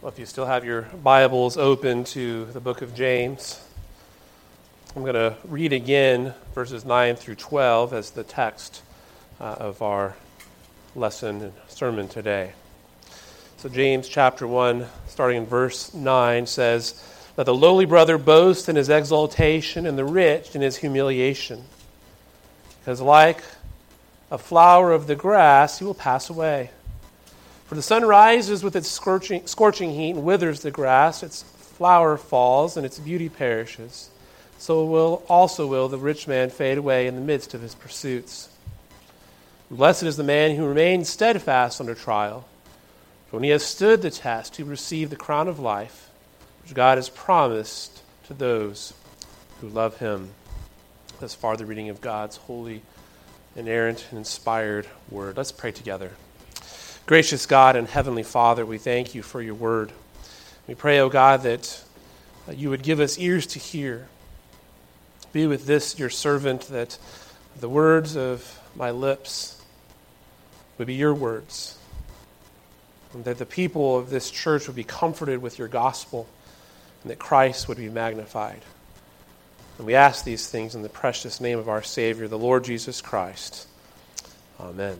Well, if you still have your Bibles open to the book of James, I'm going to read again verses 9 through 12 as the text of our lesson and sermon today. So James chapter 1, starting in verse 9, says, "Let the lowly brother boast in his exaltation, and the rich in his humiliation. Because like a flower of the grass, he will pass away. For the sun rises with its scorching heat and withers the grass, its flower falls, and its beauty perishes. So will the rich man fade away in the midst of his pursuits. Blessed is the man who remains steadfast under trial. For when he has stood the test, he will receive the crown of life, which God has promised to those who love him." Thus far, the reading of God's holy, inerrant, and inspired word. Let's pray together. Gracious God and Heavenly Father, we thank you for your word. We pray, O God, that you would give us ears to hear. Be with this, your servant, that the words of my lips would be your words, and that the people of this church would be comforted with your gospel, and that Christ would be magnified. And we ask these things in the precious name of our Savior, the Lord Jesus Christ. Amen.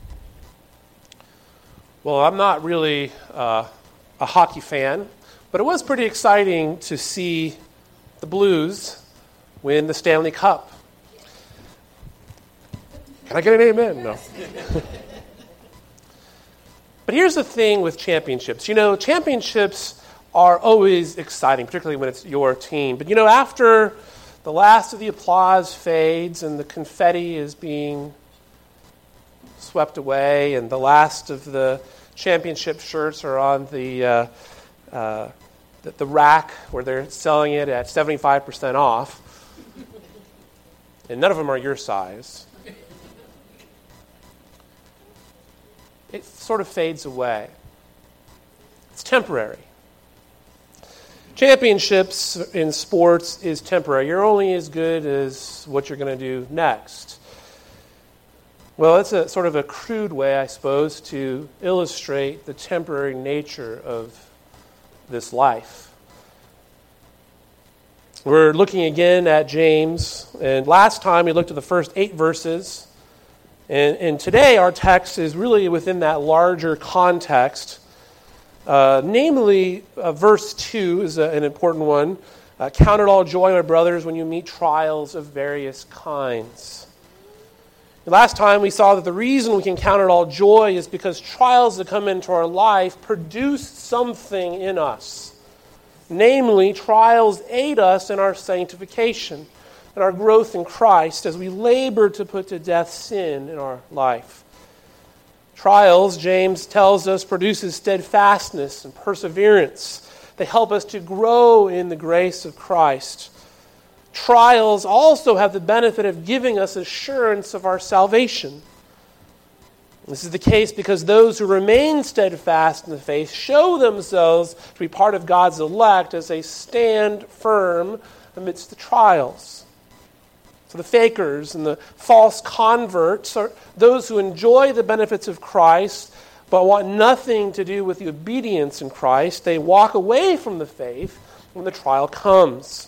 Well, I'm not really a hockey fan, but it was pretty exciting to see the Blues win the Stanley Cup. Can I get an amen? No. But here's the thing with championships. You know, championships are always exciting, particularly when it's your team. But you know, after the last of the applause fades and the confetti is being swept away and the last of the championship shirts are on the rack where they're selling it at 75% off, and none of them are your size, it sort of fades away. It's temporary. Championships in sports is temporary. You're only as good as what you're going to do next. Well, it's a sort of a crude way, I suppose, to illustrate the temporary nature of this life. We're looking again at James, and last time we looked at the first 8 verses, and today our text is really within that larger context. Namely, verse 2 is an important one. "Count it all joy, my brothers, when you meet trials of various kinds." Last time we saw that the reason we can count it all joy is because trials that come into our life produce something in us. Namely, trials aid us in our sanctification and our growth in Christ as we labor to put to death sin in our life. Trials, James tells us, produces steadfastness and perseverance. They help us to grow in the grace of Christ. Trials also have the benefit of giving us assurance of our salvation. This is the case because those who remain steadfast in the faith show themselves to be part of God's elect as they stand firm amidst the trials. So the fakers and the false converts are those who enjoy the benefits of Christ but want nothing to do with the obedience in Christ. They walk away from the faith when the trial comes.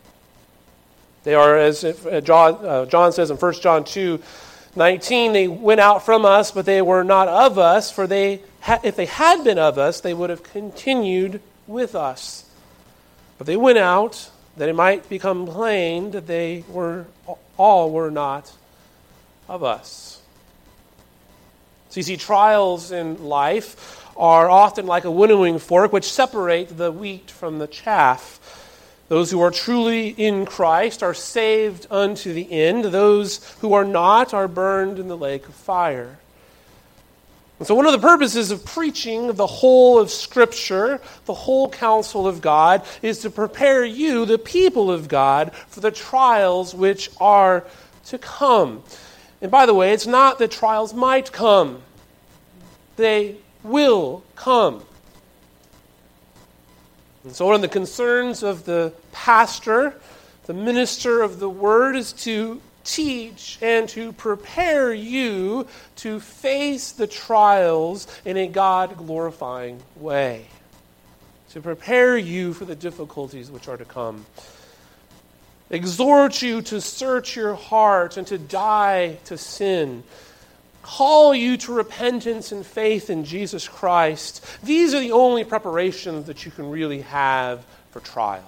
They are, as John says in 1 John 2:19, they went out from us, but they were not of us, for if they had been of us, they would have continued with us. But they went out, that it might become plain that they were not of us. So you see, trials in life are often like a winnowing fork, which separate the wheat from the chaff. Those who are truly in Christ are saved unto the end. Those who are not are burned in the lake of fire. And so one of the purposes of preaching the whole of Scripture, the whole counsel of God, is to prepare you, the people of God, for the trials which are to come. And by the way, it's not that trials might come. They will come. And so one of the concerns of the pastor, the minister of the word, is to teach and to prepare you to face the trials in a God-glorifying way. to prepare you for the difficulties which are to come. Exhort you to search your heart and to die to sin. Call you to repentance and faith in Jesus Christ. These are the only preparations that you can really have for trial.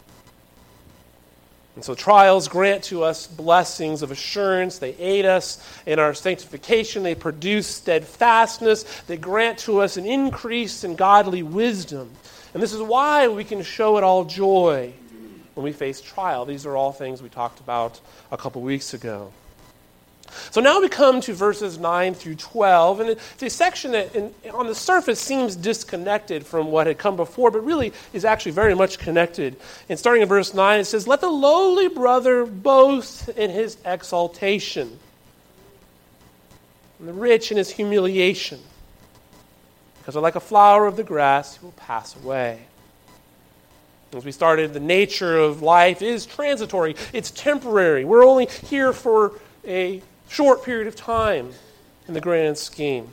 And so trials grant to us blessings of assurance. They aid us in our sanctification. They produce steadfastness. They grant to us an increase in godly wisdom. And this is why we can show it all joy when we face trial. These are all things we talked about a couple weeks ago. So now we come to verses 9 through 12, and it's a section that on the surface seems disconnected from what had come before, but really is actually very much connected. And starting in verse 9, it says, "Let the lowly brother boast in his exaltation, and the rich in his humiliation, because like a flower of the grass, he will pass away." As we started, the nature of life is transitory. It's temporary. We're only here for a short period of time in the grand scheme.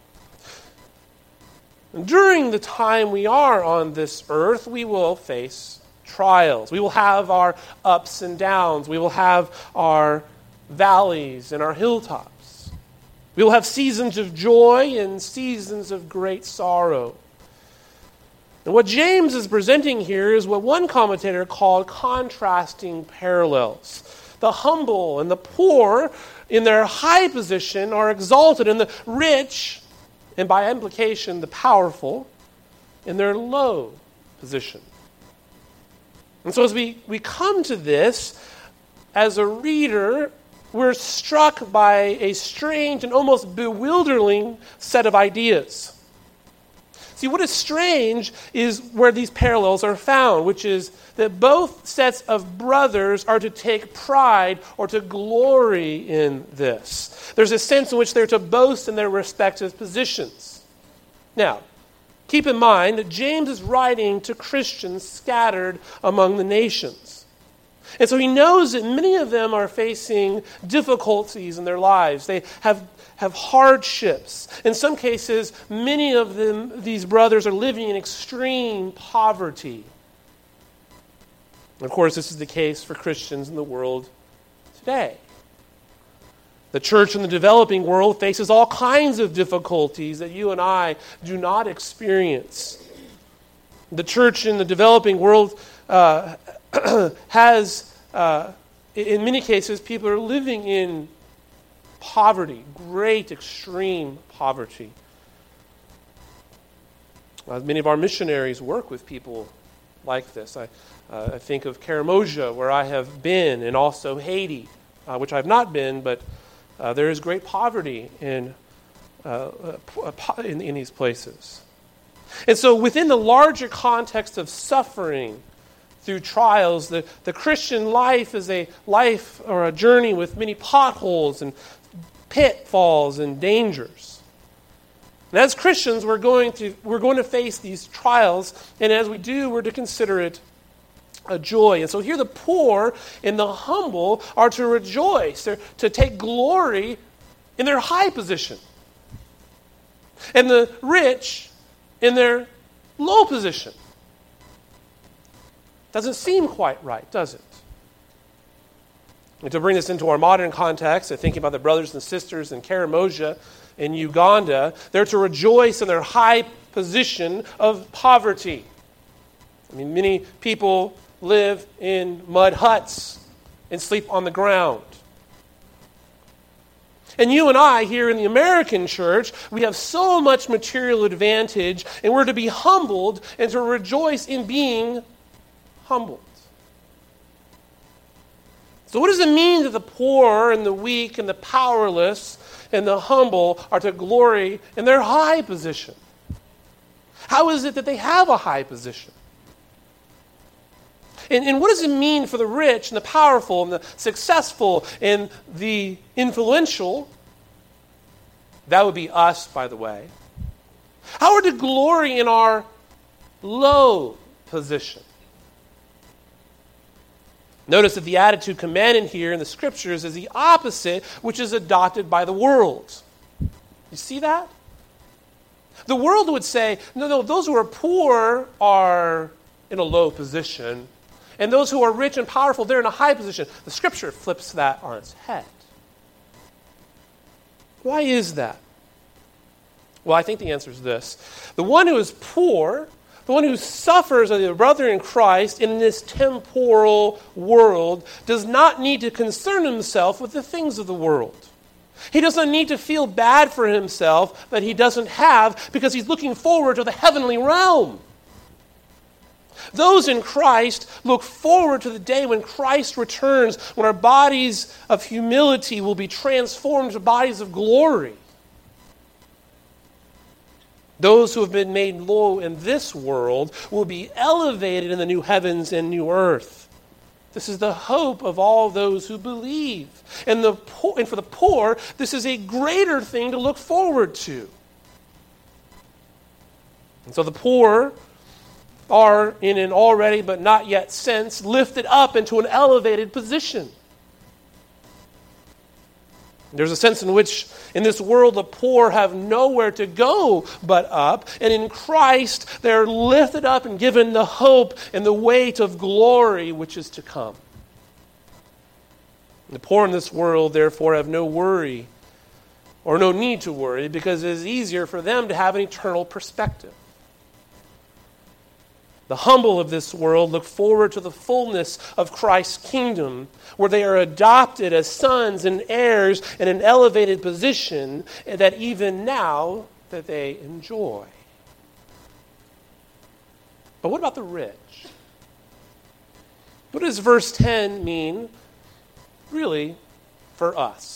And during the time we are on this earth, we will face trials. We will have our ups and downs. We will have our valleys and our hilltops. We will have seasons of joy and seasons of great sorrow. And what James is presenting here is what one commentator called contrasting parallels. The humble and the poor in their high position are exalted, and the rich, and by implication the powerful, in their low position. And so as we come to this, as a reader, we're struck by a strange and almost bewildering set of ideas. See, what is strange is where these parallels are found, which is that both sets of brothers are to take pride or to glory in this. There's a sense in which they're to boast in their respective positions. Now, keep in mind that James is writing to Christians scattered among the nations. And so he knows that many of them are facing difficulties in their lives. They have hardships. In some cases, many of them, these brothers, are living in extreme poverty. And of course, this is the case for Christians in the world today. The church in the developing world faces all kinds of difficulties that you and I do not experience. The church in the developing world has, in many cases, people are living in poverty, great, extreme poverty. Many of our missionaries work with people like this. I think of Karamoja, where I have been, and also Haiti, which I have not been, but there is great poverty in these places. And so within the larger context of suffering through trials, the Christian life is a life or a journey with many potholes and pitfalls and dangers. And as Christians, we're going to face these trials, and as we do, we're to consider it a joy. And so here the poor and the humble are to rejoice. They're to take glory in their high position. And the rich in their low position. Doesn't seem quite right, does it? And to bring this into our modern context, thinking about the brothers and sisters in Karamoja in Uganda, they're to rejoice in their high position of poverty. I mean, many people live in mud huts and sleep on the ground. And you and I, here in the American church, we have so much material advantage, and we're to be humbled and to rejoice in being humbled. So what does it mean that the poor and the weak and the powerless and the humble are to glory in their high position? How is it that they have a high position? And what does it mean for the rich and the powerful and the successful and the influential? That would be us, by the way. How are we to glory in our low position? Notice that the attitude commanded here in the Scriptures is the opposite, which is adopted by the world. You see that? The world would say, no, those who are poor are in a low position, and those who are rich and powerful, they're in a high position. The Scripture flips that on its head. Why is that? Well, I think the answer is this. The one who is poor, the one who suffers as a brother in Christ in this temporal world, does not need to concern himself with the things of the world. He doesn't need to feel bad for himself that he doesn't have because he's looking forward to the heavenly realm. Those in Christ look forward to the day when Christ returns, when our bodies of humility will be transformed to bodies of glory. Those who have been made low in this world will be elevated in the new heavens and new earth. This is the hope of all those who believe. And for the poor, this is a greater thing to look forward to. And so the poor are, in an already but not yet sense, lifted up into an elevated position. There's a sense in which, in this world, the poor have nowhere to go but up. And in Christ, they're lifted up and given the hope and the weight of glory which is to come. The poor in this world, therefore, have no worry or no need to worry because it is easier for them to have an eternal perspective. The humble of this world look forward to the fullness of Christ's kingdom, where they are adopted as sons and heirs in an elevated position that even now that they enjoy. But what about the rich? What does verse 10 mean, really, for us?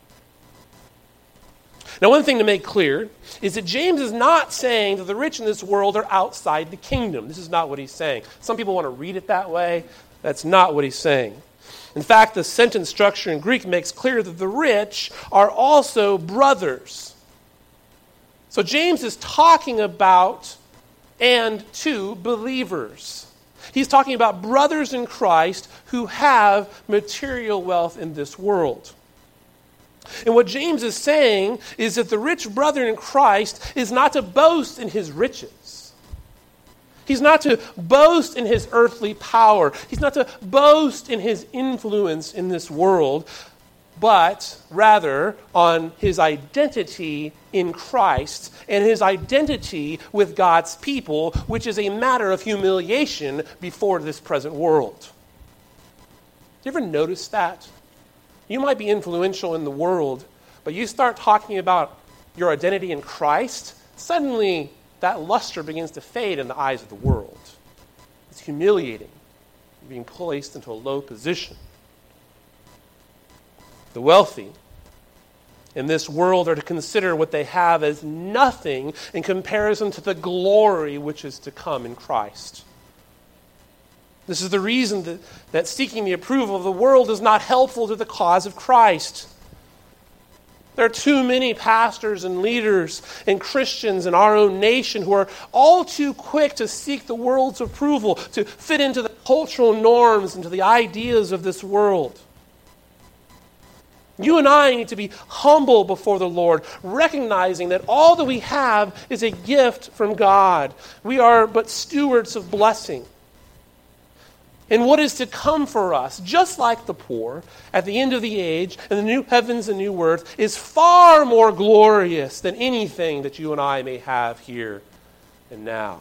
Now, one thing to make clear is that James is not saying that the rich in this world are outside the kingdom. This is not what he's saying. Some people want to read it that way. That's not what he's saying. In fact, the sentence structure in Greek makes clear that the rich are also brothers. So James is talking about and to believers. He's talking about brothers in Christ who have material wealth in this world. And what James is saying is that the rich brother in Christ is not to boast in his riches. He's not to boast in his earthly power. He's not to boast in his influence in this world, but rather on his identity in Christ and his identity with God's people, which is a matter of humiliation before this present world. Do you ever notice that? You might be influential in the world, but you start talking about your identity in Christ, suddenly that luster begins to fade in the eyes of the world. It's humiliating, being placed into a low position. The wealthy in this world are to consider what they have as nothing in comparison to the glory which is to come in Christ. This is the reason that seeking the approval of the world is not helpful to the cause of Christ. There are too many pastors and leaders and Christians in our own nation who are all too quick to seek the world's approval, to fit into the cultural norms and to the ideas of this world. You and I need to be humble before the Lord, recognizing that all that we have is a gift from God. We are but stewards of blessing. And what is to come for us, just like the poor, at the end of the age, and the new heavens and new earth, is far more glorious than anything that you and I may have here and now.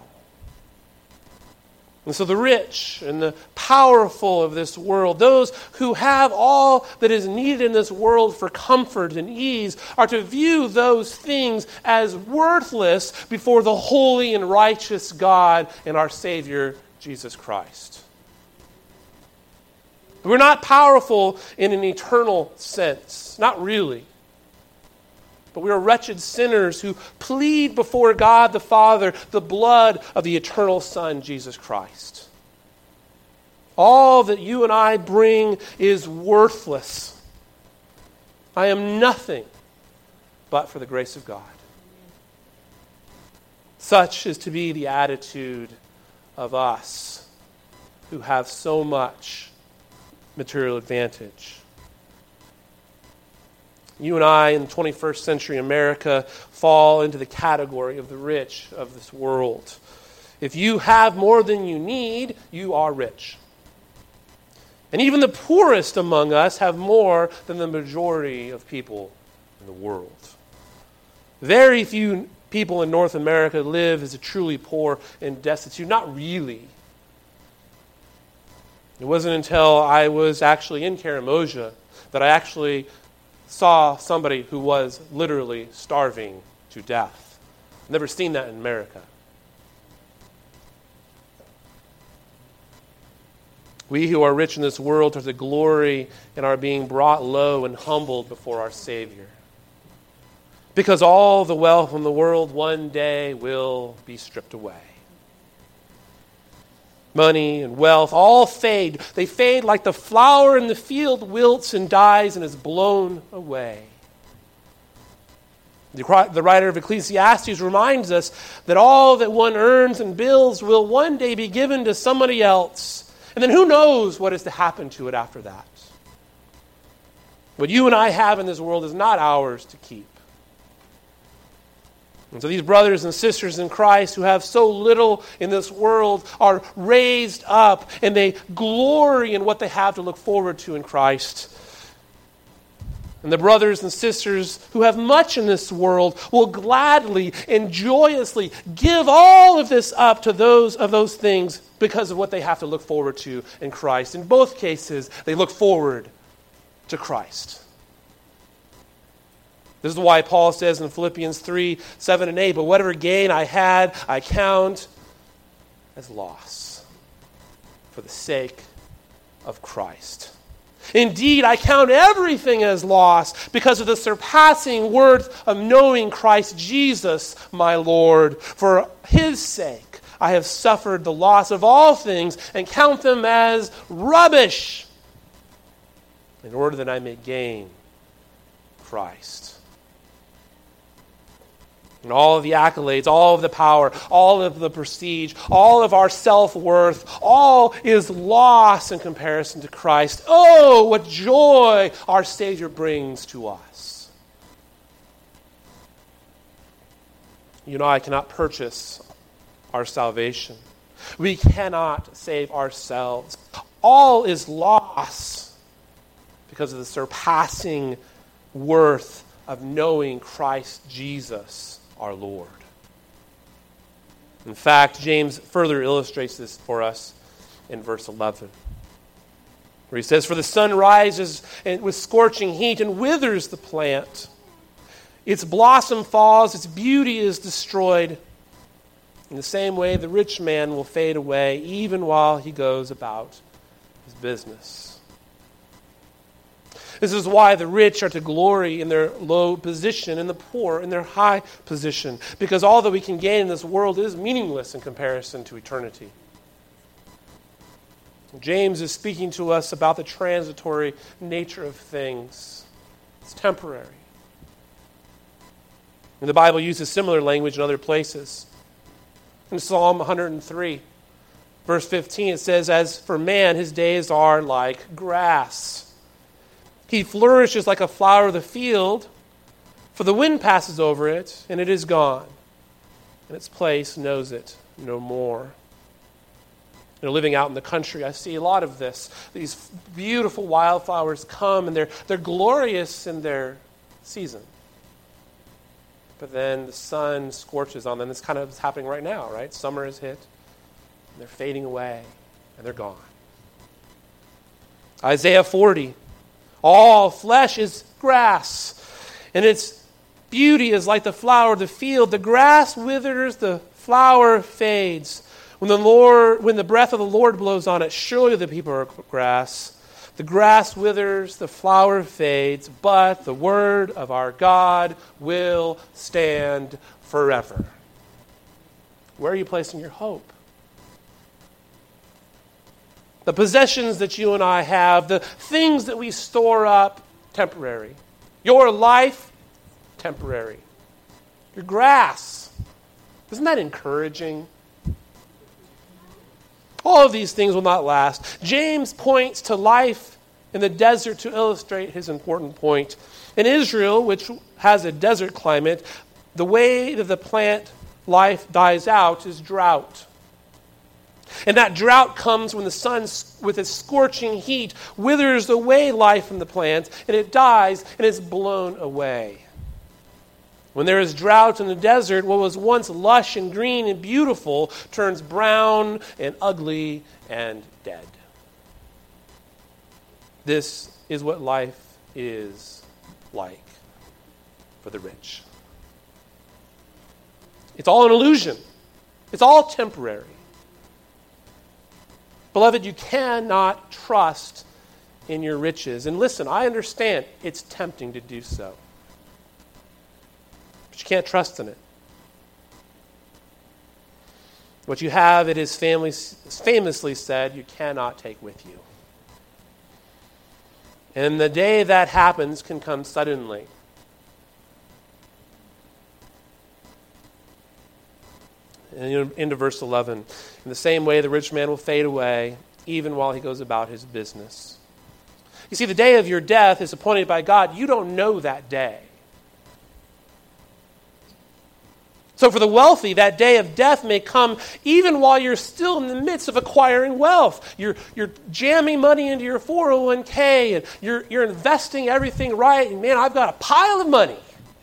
And so the rich and the powerful of this world, those who have all that is needed in this world for comfort and ease, are to view those things as worthless before the holy and righteous God and our Savior, Jesus Christ. We're not powerful in an eternal sense. Not really. But we are wretched sinners who plead before God the Father the blood of the eternal Son, Jesus Christ. All that you and I bring is worthless. I am nothing but for the grace of God. Such is to be the attitude of us who have so much material advantage. You and I in 21st century America fall into the category of the rich of this world. If you have more than you need, you are rich. And even the poorest among us have more than the majority of people in the world. Very few people in North America live as a truly poor and destitute. Not really. It wasn't until I was actually in Karamoja that I actually saw somebody who was literally starving to death. Never seen that in America. We who are rich in this world are to glory in our being brought low and humbled before our Savior. Because all the wealth in the world one day will be stripped away. Money and wealth all fade. They fade like the flower in the field wilts and dies and is blown away. The writer of Ecclesiastes reminds us that all that one earns and builds will one day be given to somebody else. And then who knows what is to happen to it after that. What you and I have in this world is not ours to keep. And so these brothers and sisters in Christ who have so little in this world are raised up and they glory in what they have to look forward to in Christ. And the brothers and sisters who have much in this world will gladly and joyously give all of this up to those things because of what they have to look forward to in Christ. In both cases, they look forward to Christ. This is why Paul says in Philippians 3, 7 and 8, but whatever gain I had, I count as loss for the sake of Christ. Indeed, I count everything as loss because of the surpassing worth of knowing Christ Jesus, my Lord. For his sake, I have suffered the loss of all things and count them as rubbish in order that I may gain Christ. And all of the accolades, all of the power, all of the prestige, all of our self-worth, all is lost in comparison to Christ. Oh, what joy our Savior brings to us. You know, I cannot purchase our salvation. We cannot save ourselves. All is loss because of the surpassing worth of knowing Christ Jesus, our Lord. In fact, James further illustrates this for us in verse 11, where he says, for the sun rises with scorching heat and withers the plant. Its blossom falls, its beauty is destroyed. In the same way, the rich man will fade away even while he goes about his business. This is why the rich are to glory in their low position and the poor in their high position. Because all that we can gain in this world is meaningless in comparison to eternity. James is speaking to us about the transitory nature of things. It's temporary. And the Bible uses similar language in other places. In Psalm 103, verse 15, it says, as for man, his days are like grass. He flourishes like a flower of the field, for the wind passes over it, and it is gone, and its place knows it no more. You know, living out in the country, I see a lot of this. These beautiful wildflowers come, and they're glorious in their season. But then the sun scorches on them. It's kind of what's happening right now, right? Summer has hit, and they're fading away, and they're gone. Isaiah 40. All flesh is grass, and its beauty is like the flower of the field. The grass withers, the flower fades. When the breath of the Lord blows on it, surely the people are grass. The grass withers, the flower fades, but the word of our God will stand forever. Where are you placing your hope? The possessions that you and I have, the things that we store up, temporary. Your life, temporary. Your grass. Isn't that encouraging? All of these things will not last. James points to life in the desert to illustrate his important point. In Israel, which has a desert climate, the way that the plant life dies out is drought. And that drought comes when the sun, with its scorching heat, withers away life from the plant, and it dies and is blown away. When there is drought in the desert, what was once lush and green and beautiful turns brown and ugly and dead. This is what life is like for the rich. It's all an illusion. It's all temporary. Beloved, you cannot trust in your riches. And listen, I understand it's tempting to do so. But you can't trust in it. What you have, it is famously said, you cannot take with you. And the day that happens can come suddenly. And into verse 11. In the same way, the rich man will fade away, even while he goes about his business. You see, the day of your death is appointed by God. You don't know that day. So for the wealthy, that day of death may come even while you're still in the midst of acquiring wealth. You're jamming money into your 401k, and you're investing everything right, and man, I've got a pile of money.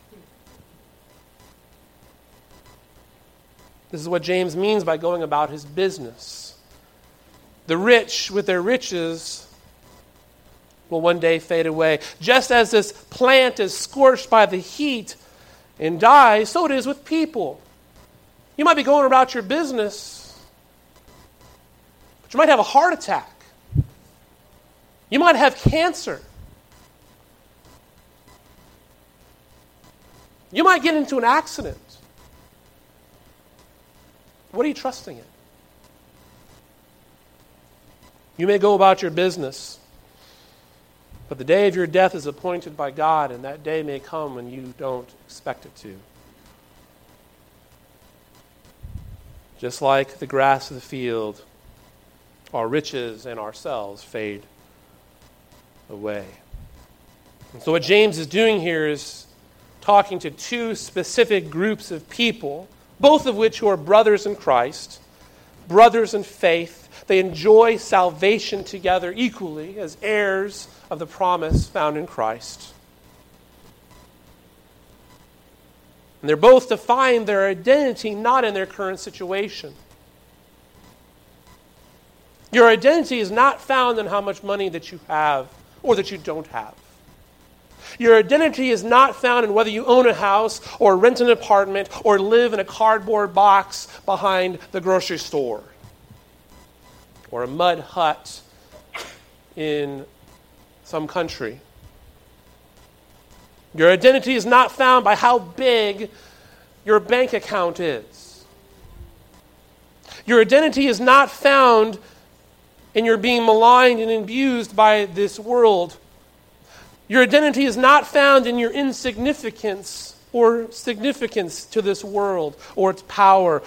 This is what James means by going about his business. The rich, with their riches, will one day fade away. Just as this plant is scorched by the heat and dies, so it is with people. You might be going about your business, but you might have a heart attack. You might have cancer. You might get into an accident. What are you trusting in? You may go about your business, but the day of your death is appointed by God, and that day may come when you don't expect it to. Just like the grass of the field, our riches and ourselves fade away. And so what James is doing here is talking to two specific groups of people, both of which who are brothers in Christ, brothers in faith. They enjoy salvation together equally as heirs of the promise found in Christ. And they're both to find their identity not in their current situation. Your identity is not found in how much money that you have or that you don't have. Your identity is not found in whether you own a house or rent an apartment or live in a cardboard box behind the grocery store or a mud hut in some country. Your identity is not found by how big your bank account is. Your identity is not found in your being maligned and abused by this world. Your identity is not found in your insignificance or significance to this world or its power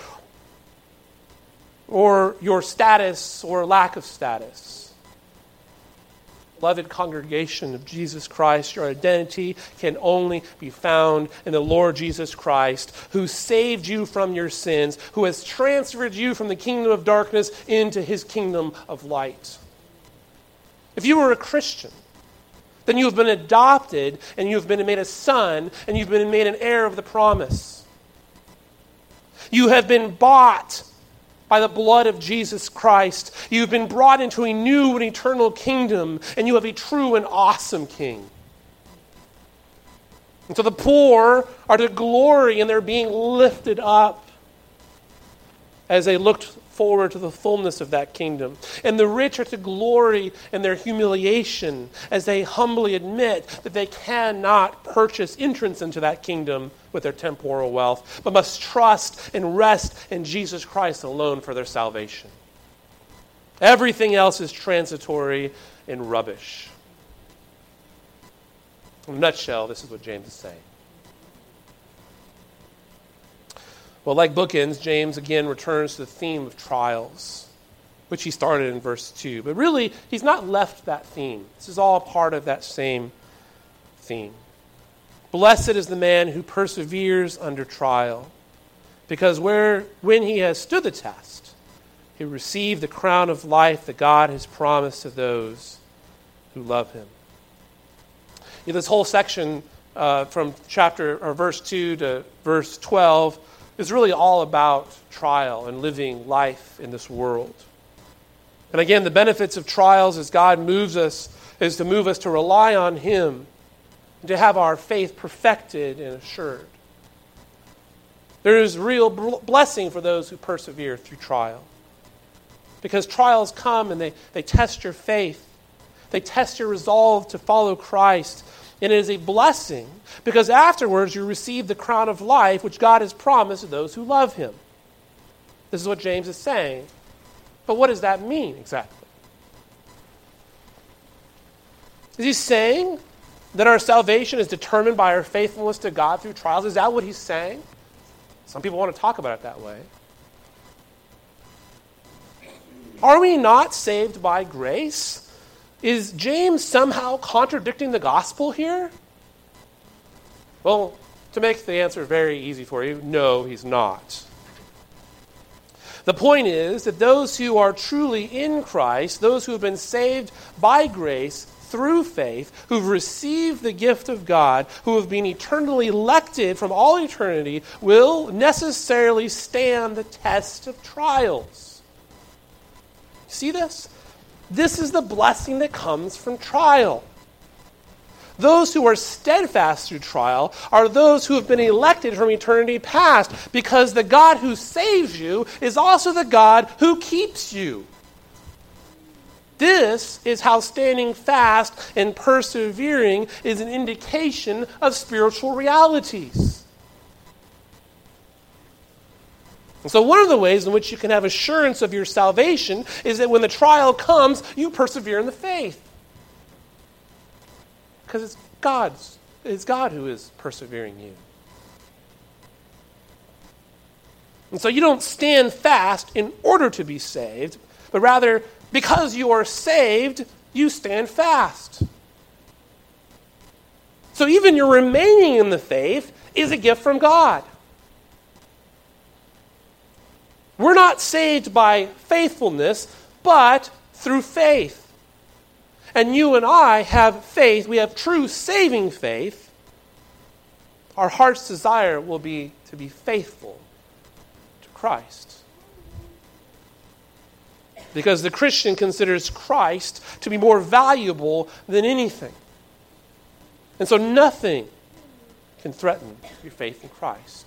or your status or lack of status. Beloved congregation of Jesus Christ, your identity can only be found in the Lord Jesus Christ, who saved you from your sins, who has transferred you from the kingdom of darkness into his kingdom of light. If you were a Christian, then you have been adopted, and you have been made a son, and you've been made an heir of the promise. You have been bought by the blood of Jesus Christ. You've been brought into a new and eternal kingdom, and you have a true and awesome King. And so the poor are to glory in their being lifted up as they looked forward to the fullness of that kingdom. And the rich are to glory in their humiliation as they humbly admit that they cannot purchase entrance into that kingdom with their temporal wealth, but must trust and rest in Jesus Christ alone for their salvation. Everything else is transitory and rubbish. In a nutshell, this is what James is saying. Well, like bookends, James again returns to the theme of trials. which he started in verse 2. But really, he's not left that theme. This is all part of that same theme. Blessed is the man who perseveres under trial, because when he has stood the test, he will receive the crown of life that God has promised to those who love him. This whole section from verse 2 to verse 12 is really all about trial and living life in this world. And again, the benefits of trials as God moves us is to move us to rely on him and to have our faith perfected and assured. There is real blessing for those who persevere through trial. Because trials come and they test your faith. They test your resolve to follow Christ. And it is a blessing because afterwards you receive the crown of life which God has promised to those who love him. This is what James is saying. But what does that mean exactly? Is he saying that our salvation is determined by our faithfulness to God through trials? Is that what he's saying? Some people want to talk about it that way. Are we not saved by grace? Is James somehow contradicting the gospel here? Well, to make the answer very easy for you, no, he's not. The point is that those who are truly in Christ, those who have been saved by grace through faith, who've received the gift of God, who have been eternally elected from all eternity, will necessarily stand the test of trials. See this? This is the blessing that comes from trial. Those who are steadfast through trial are those who have been elected from eternity past, because the God who saves you is also the God who keeps you. This is how standing fast and persevering is an indication of spiritual realities. And so one of the ways in which you can have assurance of your salvation is that when the trial comes, you persevere in the faith. Because it's God who is persevering you. And so you don't stand fast in order to be saved, but rather, because you are saved, you stand fast. So even your remaining in the faith is a gift from God. We're not saved by faithfulness, but through faith. And you and I have faith. We have true saving faith. Our heart's desire will be to be faithful to Christ. Because the Christian considers Christ to be more valuable than anything. And so nothing can threaten your faith in Christ.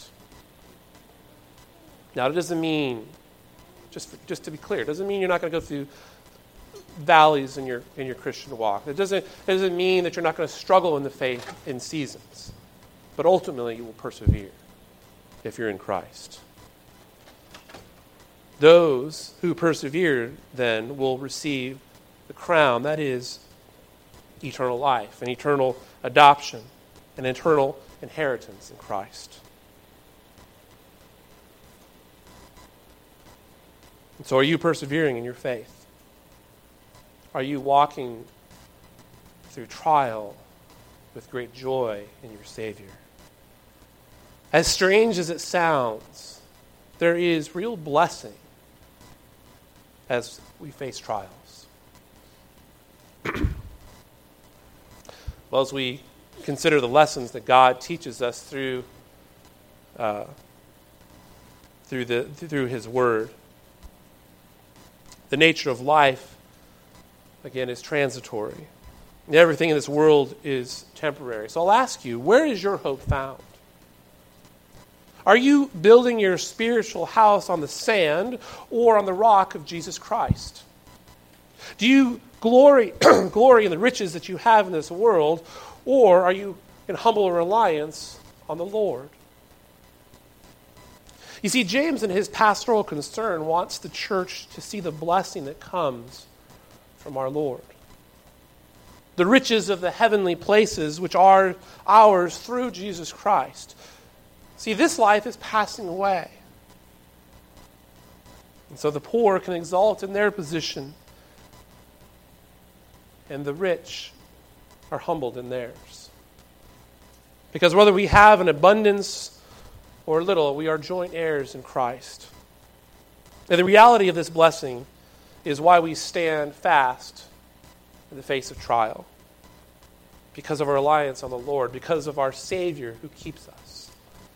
Now, it doesn't mean, just to be clear, it doesn't mean you're not going to go through valleys in your Christian walk. It doesn't mean that you're not going to struggle in the faith in seasons. But ultimately, you will persevere if you're in Christ. Those who persevere, then, will receive the crown, that is, eternal life, an eternal adoption, an eternal inheritance in Christ. And so are you persevering in your faith? Are you walking through trial with great joy in your Savior? As strange as it sounds, there is real blessing as we face trials. Well, as we consider the lessons that God teaches us through His Word, the nature of life, again, is transitory. And everything in this world is temporary. So I'll ask you, where is your hope found? Are you building your spiritual house on the sand or on the rock of Jesus Christ? Do you glory in the riches that you have in this world, or are you in humble reliance on the Lord? You see, James, in his pastoral concern, wants the church to see the blessing that comes from our Lord. The riches of the heavenly places which are ours through Jesus Christ. See, this life is passing away. And so the poor can exalt in their position, and the rich are humbled in theirs. Because whether we have an abundance or little, we are joint heirs in Christ. And the reality of this blessing is why we stand fast in the face of trial. Because of our reliance on the Lord, because of our Savior who keeps us.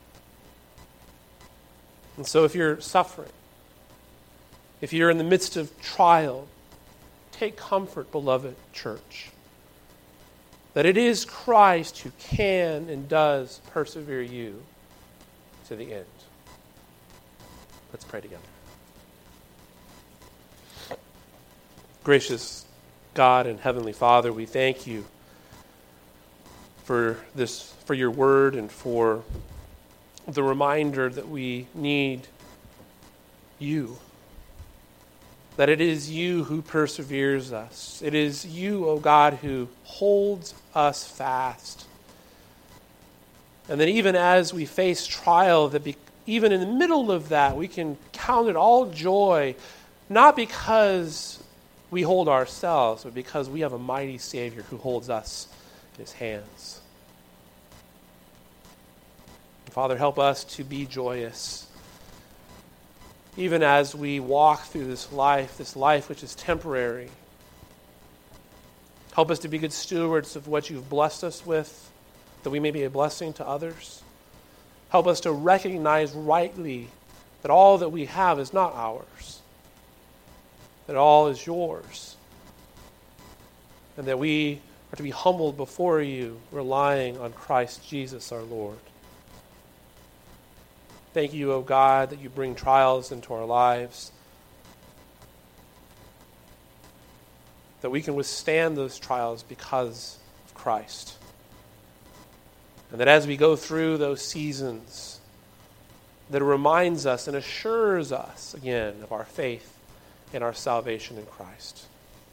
And so if you're suffering, if you're in the midst of trial, take comfort, beloved church, that it is Christ who can and does persevere you to the end. Let's pray together. Gracious God and Heavenly Father, we thank you for your word and for the reminder that we need you. That it is you who perseveres us. It is you, O God, who holds us fast. And that even as we face trial, even in the middle of that, we can count it all joy, not because we hold ourselves, but because we have a mighty Savior who holds us in his hands. Father, help us to be joyous, even as we walk through this life which is temporary. Help us to be good stewards of what you've blessed us with, that we may be a blessing to others. Help us to recognize rightly that all that we have is not ours, that all is yours, and that we are to be humbled before you, relying on Christ Jesus our Lord. Thank you, O God, that you bring trials into our lives, that we can withstand those trials because of Christ. And that as we go through those seasons, that it reminds us and assures us again of our faith and our salvation in Christ.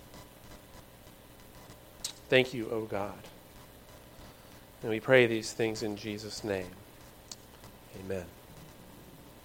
Thank you, O God. And we pray these things in Jesus' name. Amen.